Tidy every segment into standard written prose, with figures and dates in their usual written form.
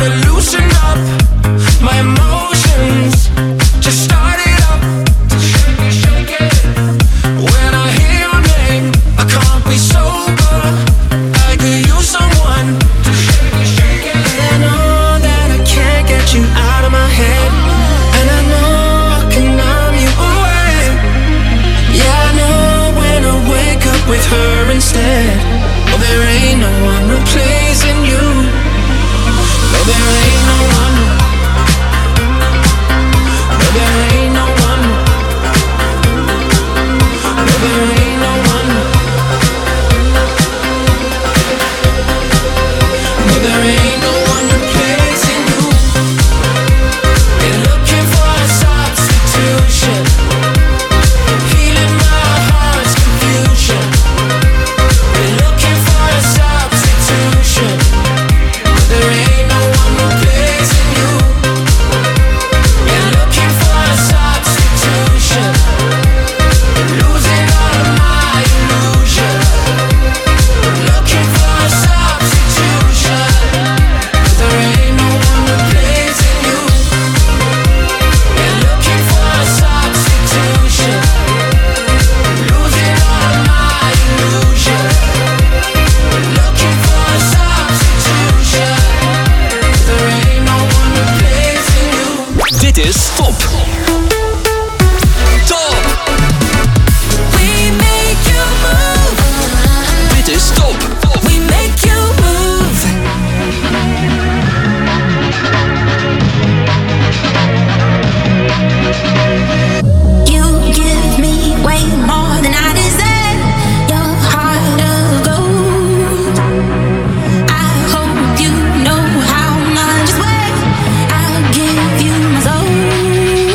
You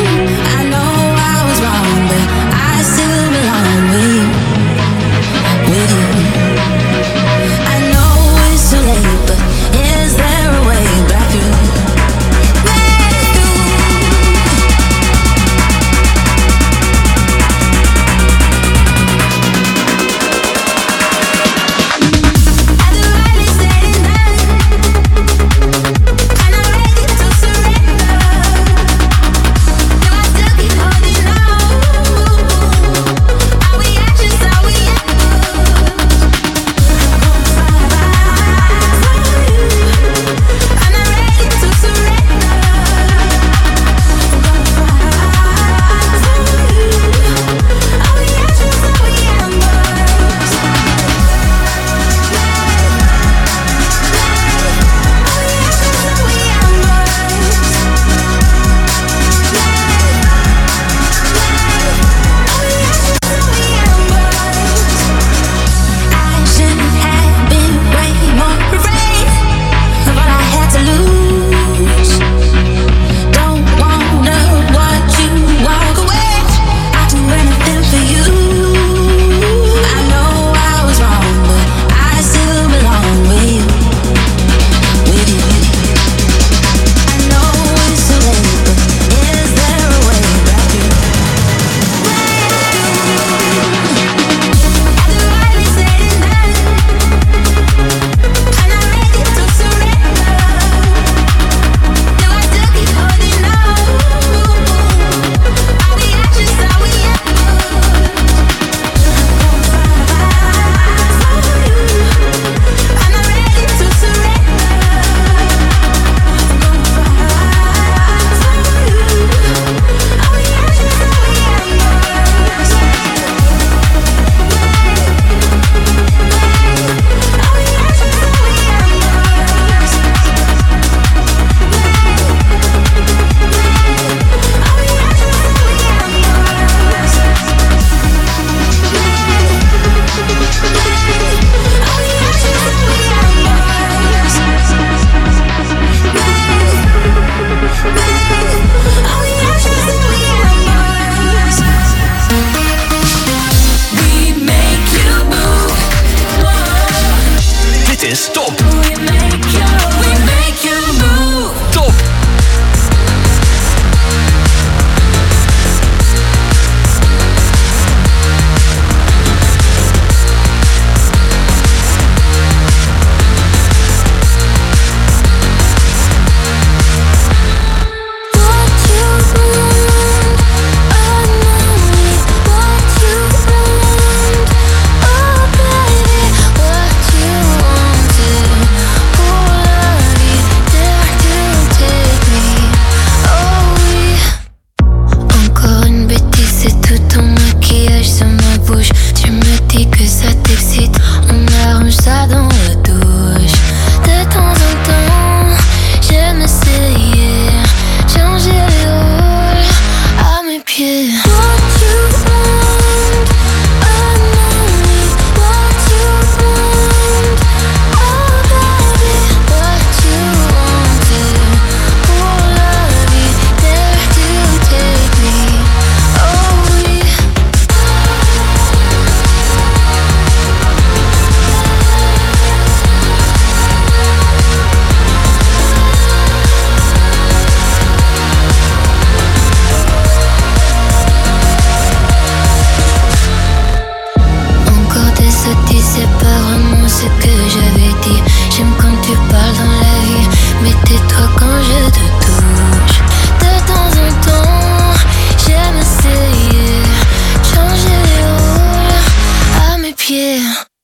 quand je te touche. De temps en temps, j'aime essayer changer les rôles à mes pieds.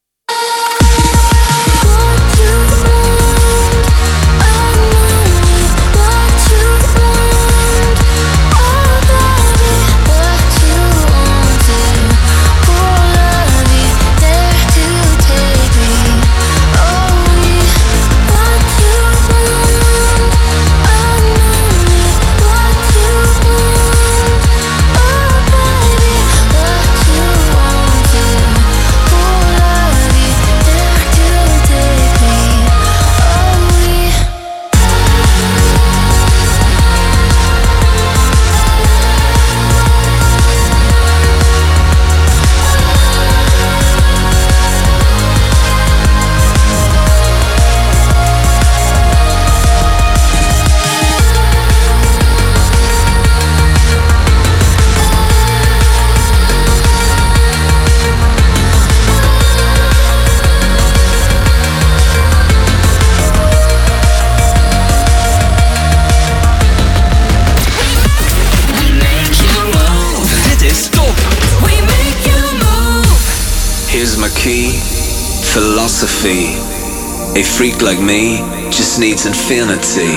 Philosophy. A freak like me just needs infinity.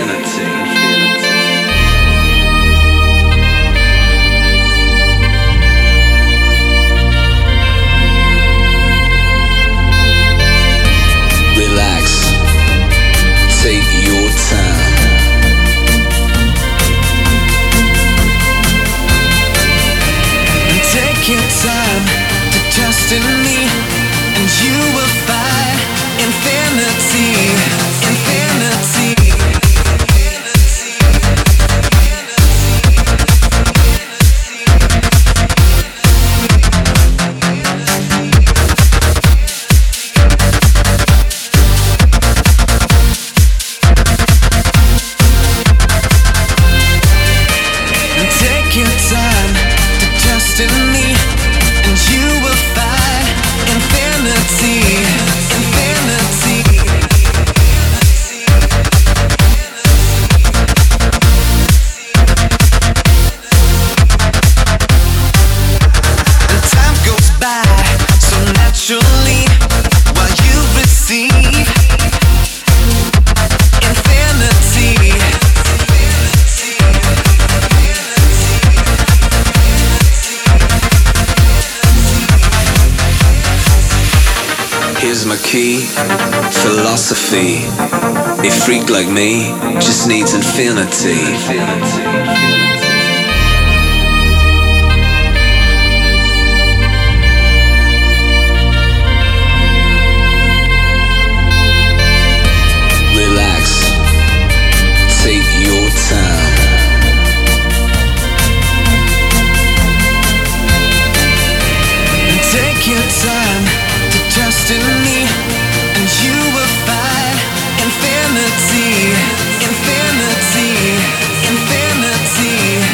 Relax. Take your time. Take your time to trust in me, and you will find infinity, infinity. Take your time to trust in me, and you will find infinity, infinity. And time goes by so naturally while you receive infinity. Here's my key, philosophy. A freak like me just needs infinity. Relax, take your time. Take your time to trust in me, and you will find infinity, infinity, infinity.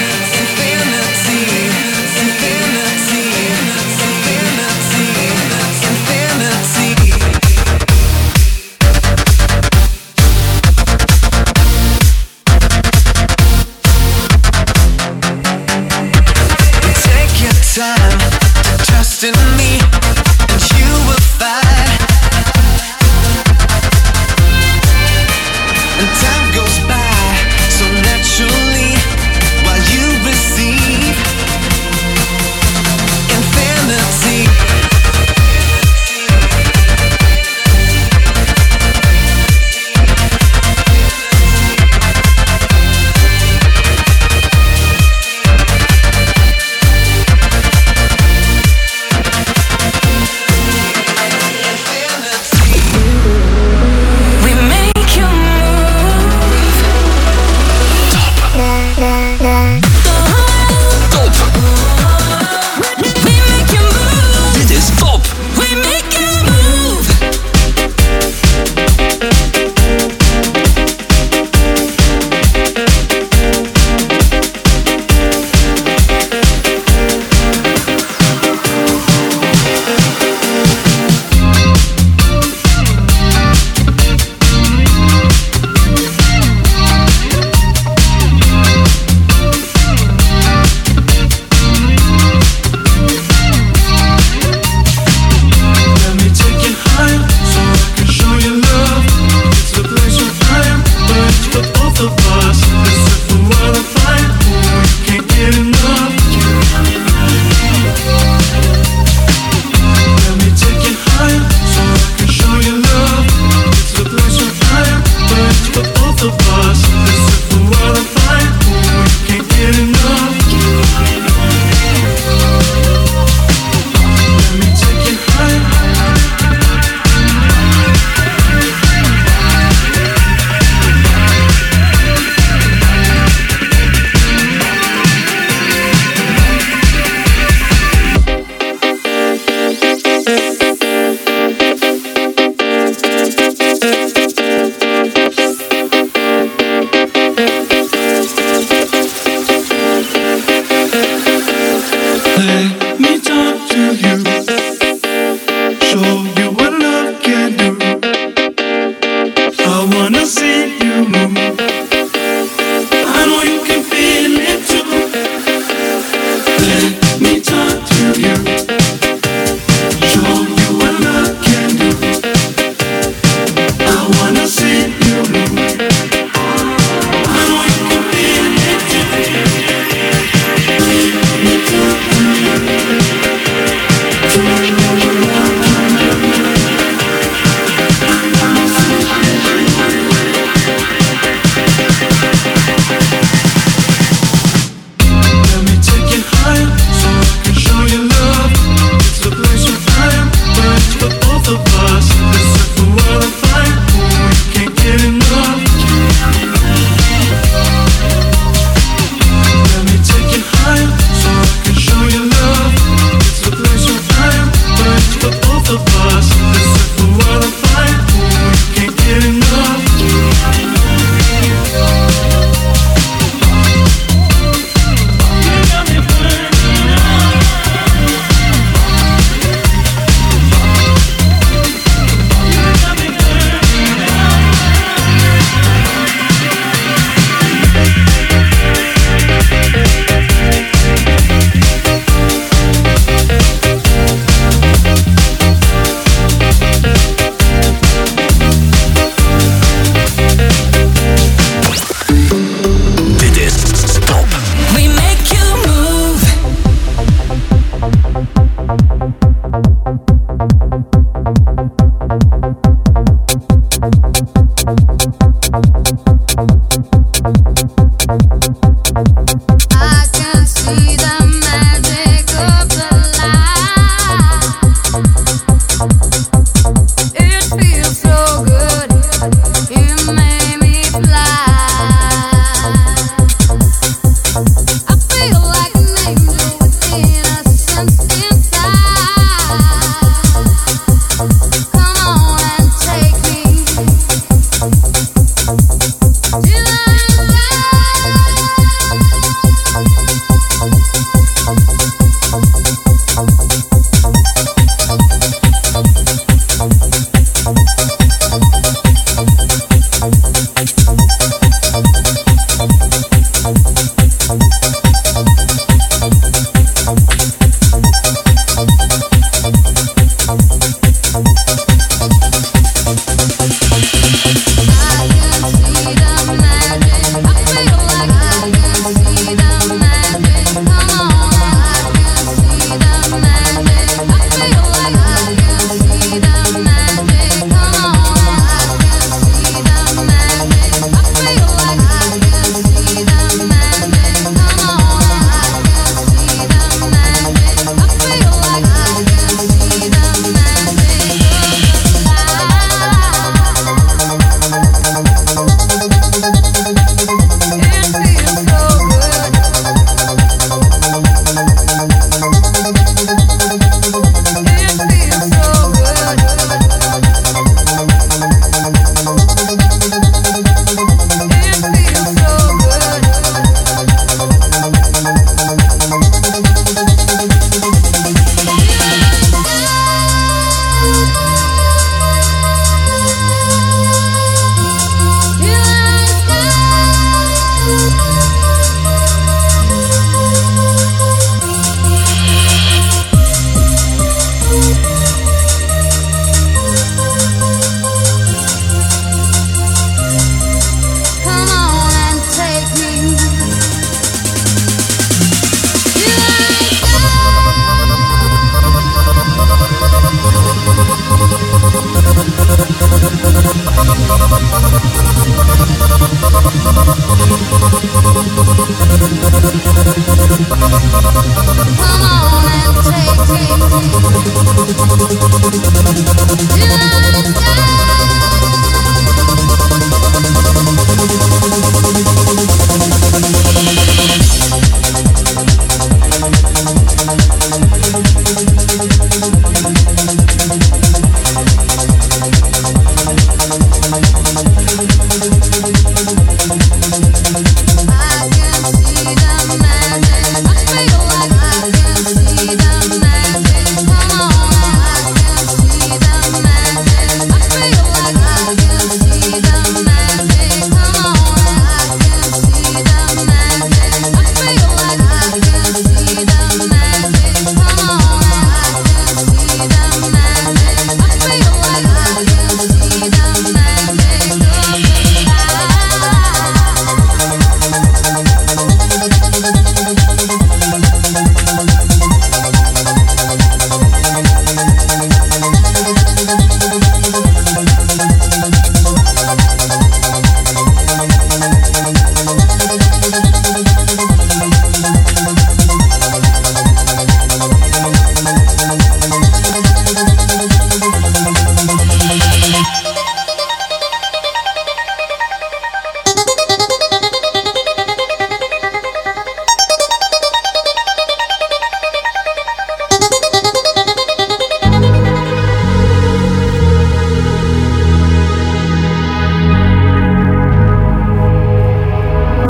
I can see the magic.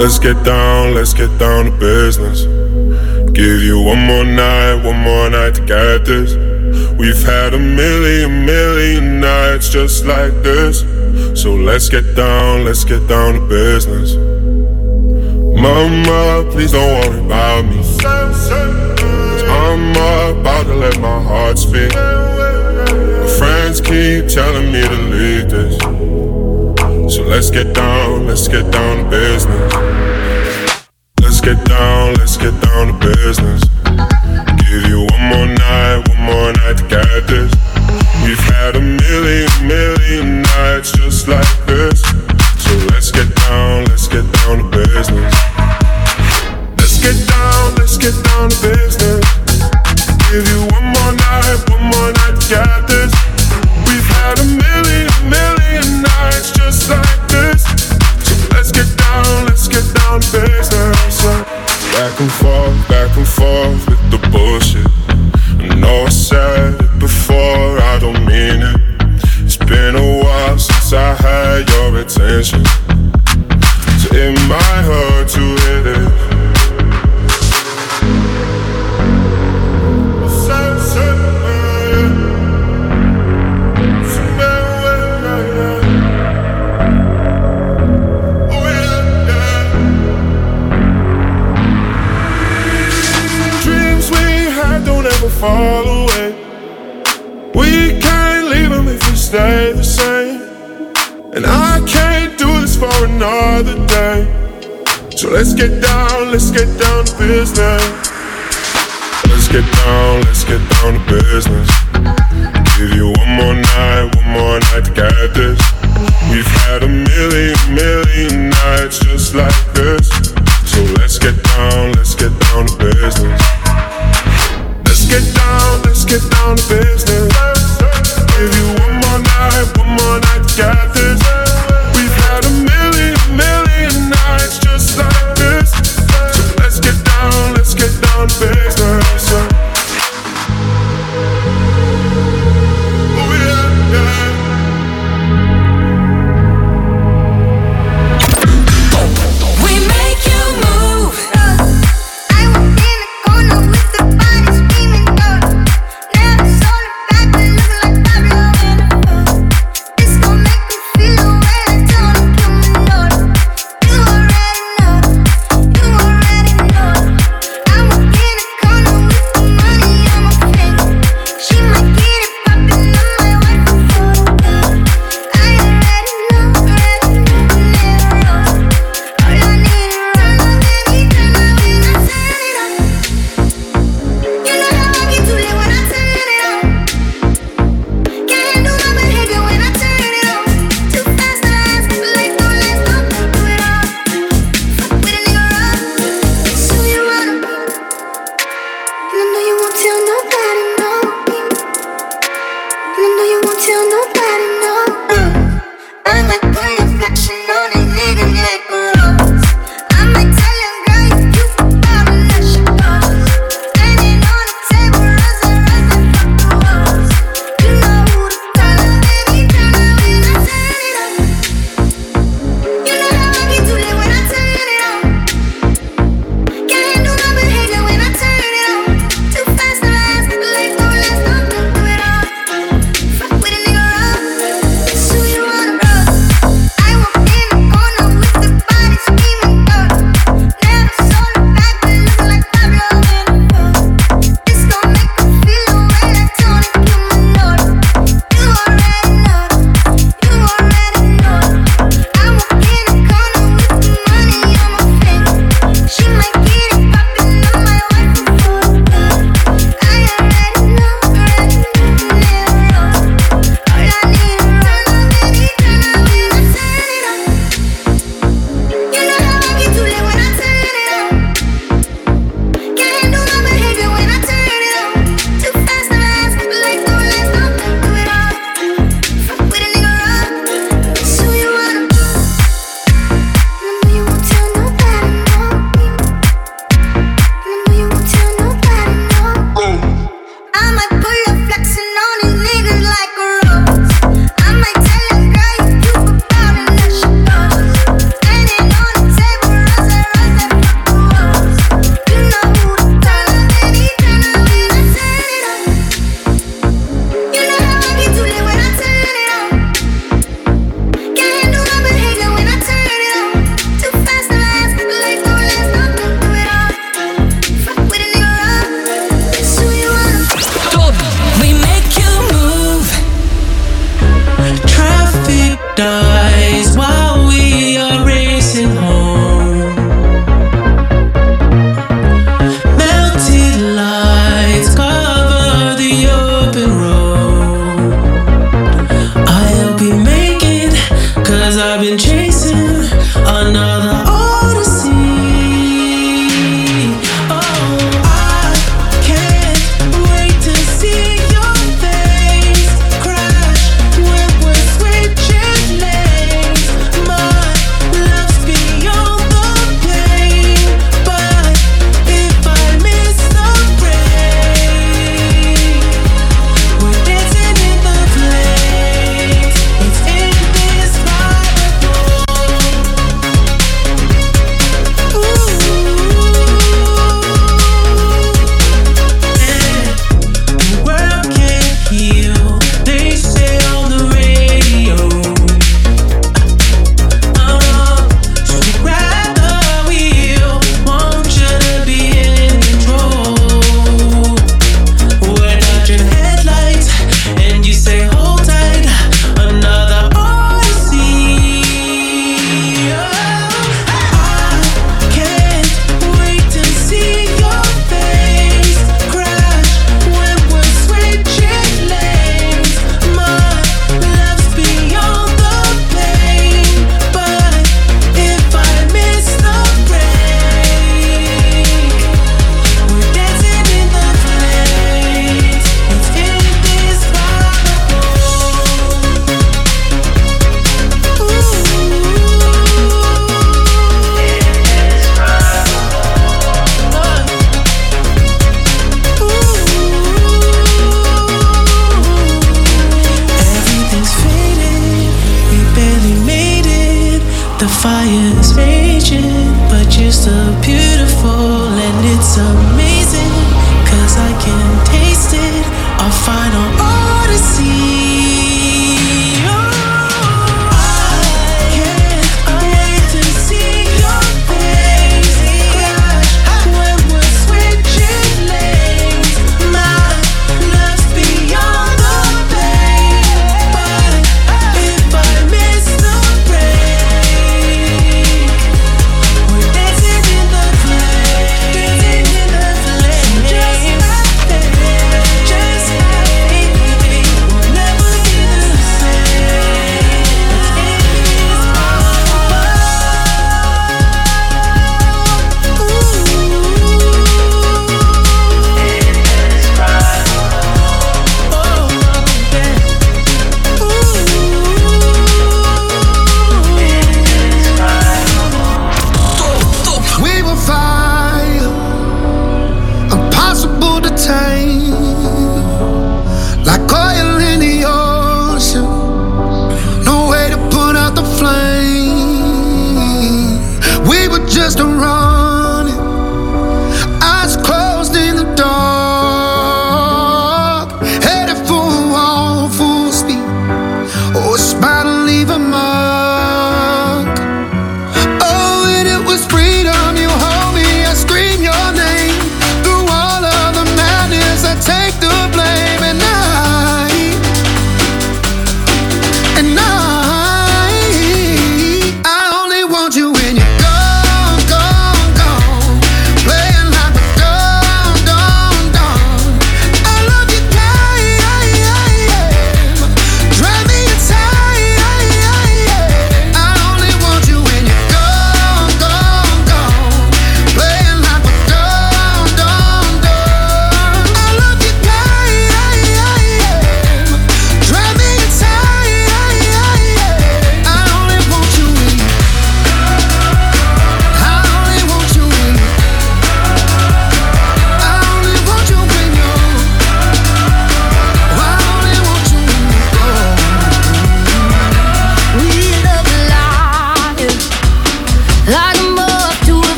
Let's get down to business. Give you one more night to get this. We've had a million nights just like this. So let's get down to business. Mama, please don't worry about me, 'cause I'm about to let my heart speak. My friends keep telling me to leave this. So let's get down to business. Let's get down to business. Give you one more night to get this. We've had a million nights just like this. So let's get down to business. Let's get down to business. Give you one more night to get this. We've had a million nights just like this. So let's get down to business. Back and forth with the bullshit. I know I said it before, I don't mean it. It's been a while since I had your attention, so it might hurt to hit it. Fall away. We can't leave them if we stay the same. And I can't do this for another day. So let's get down to business. Let's get down to business. Give you one more night to get this. We've had a million nights just like this. So let's get down to business. Let's get down to business. Give you one more night to get this. We've had a million nights just like this. So let's get down to business. Oh yeah, yeah. We made taste the beautiful, and it's amazing, 'cause I can taste it, our final odyssey.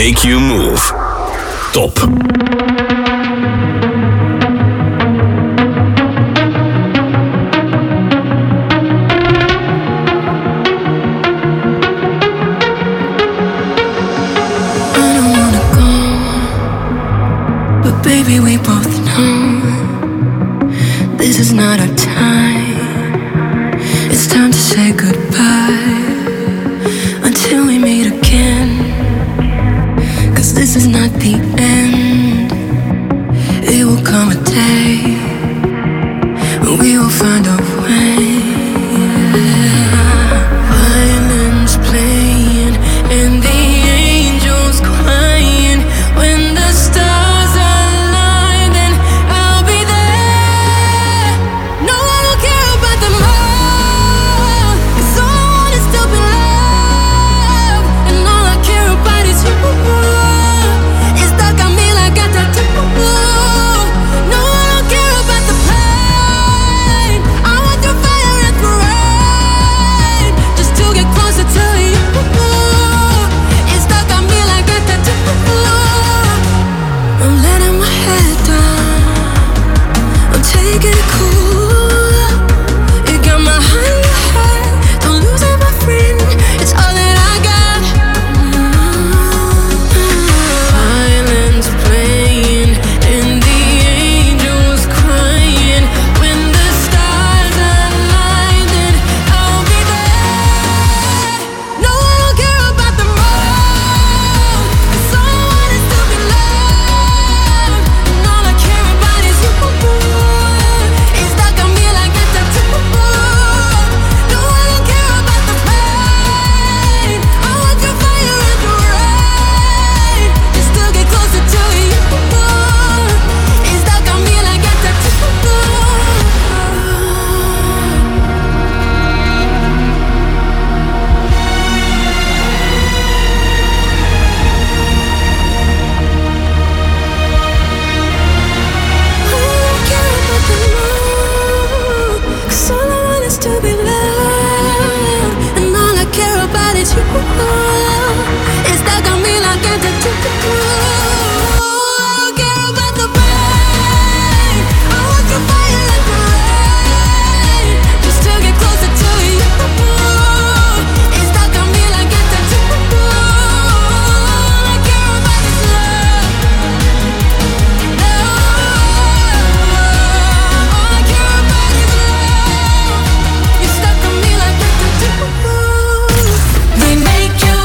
make you move. Top. Baby, we both know this is not our time. It's time to say goodbye until we meet again. 'Cause this is not the end. It will come a day when we will find a way. Violins playing and the angels crying when the stars they make you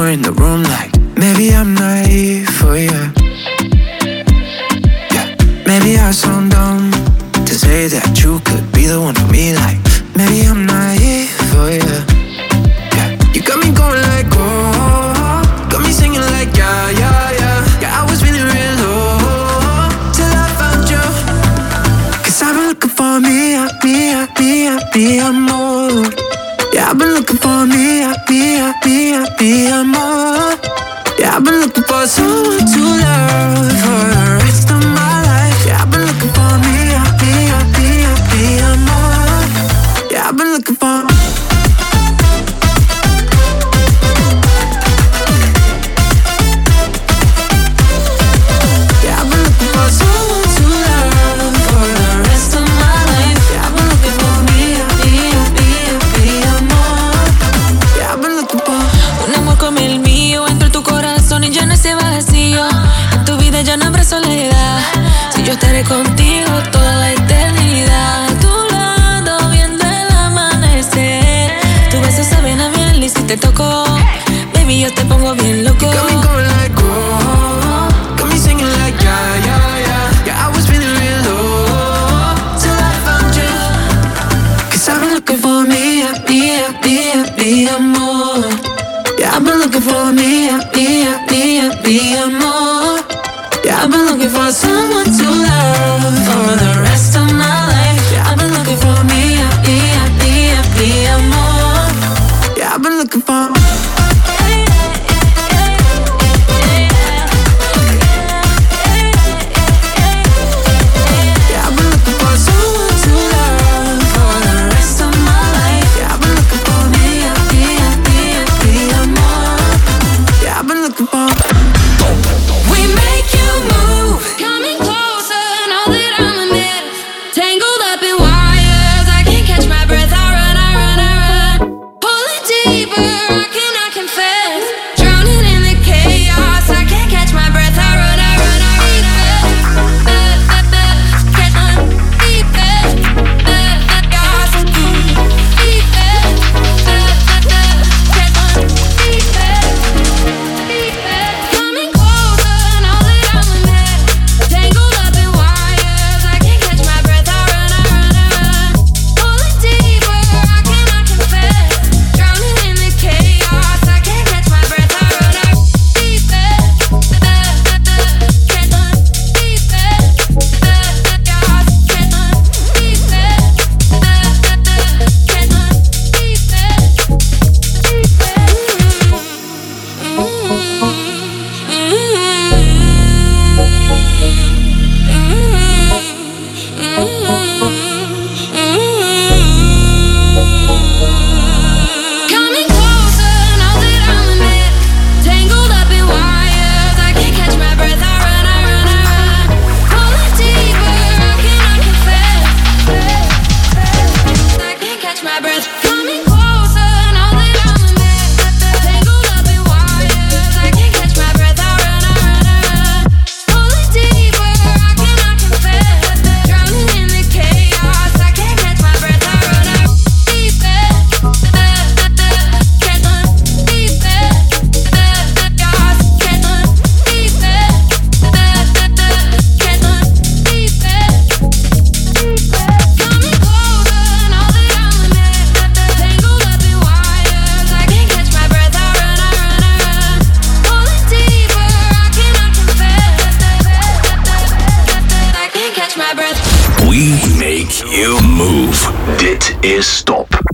in the room like, maybe I'm naive for you. Yeah, maybe I sound dumb to say that you could be the one for me. Like, maybe I'm naive for you. Yeah, you got me going like, oh, got me singing like, yeah, yeah, yeah. Yeah, I was feeling real low till I found you. 'Cause I've been looking for me, more. Yeah, I've been looking for me, more. Yeah, I've been looking for someone to love for the rest of my life. Yeah, I've been looking for me, more. Yeah, I've been looking for. Yeah, I've been looking for someone to love for the rest of my life. Yeah, I've been looking for me, more. Yeah, I've been looking for un amor como el mío entre tu corazón y llena ese vacío. En tu vida ya no habrá soledad. Si yo estaré contigo toda la eternidad. A tu lado viendo el amanecer. Tu beso saben a miel y si te toco, baby, yo te pongo bien loco. You got me going like, oh, got me singing like, yeah, yeah, yeah. Yeah, I was feeling real low till I found you. 'Cause I've been looking for me, more. Yeah, I've been looking for me, more. Yeah, I've been looking for someone to love for the rest of my life. Yeah, I've been looking for me, more. Yeah, I've been looking for. Yeah, I've been looking for someone to love for the rest of my life. Yeah, I've been looking for me, more. Yeah, I've been looking for. We make you move, coming closer, know that I'm a mess. Tangled up in wires, I can't catch my breath. I run, I run, I run. Pulling deeper, I cannot confess. Drowning in the chaos, I can't catch my breath. I run, I run, I run, I run. Catch my deepest, chaos, deepest, catch my deepest. Coming closer, know that I'm a mess. Tangled up in wires, I can't catch my breath. I run, I run, I run. Pulling deeper, I cannot confess. Drowning in the chaos, I can't catch my breath. I run, I run. Deepest, catch my deepest, chaos, catch my deepest, catch my Coming closer, know that I'm a mess. Tangled up in wires, I can't catch my breath. I run, I run, I run. Pulling deeper, I cannot confess. I can't catch my breath. Coming closer, know that I'm a mess. Tangled up in wires, I can't catch my breath. I run, I run, I run. Pulling deeper, I cannot confess. Drowning in the chaos, I can't catch my breath. I run, I run. Deepest, catch my deepest, chaos, catch my deepest, catch my deepest. Coming closer, know that I'm a mess. Tangled up in wires, I can't catch my breath. I run, I run, I run. Pulling deeper, I cannot confess. I can't catch my breath. We make you move. Dit is Stop.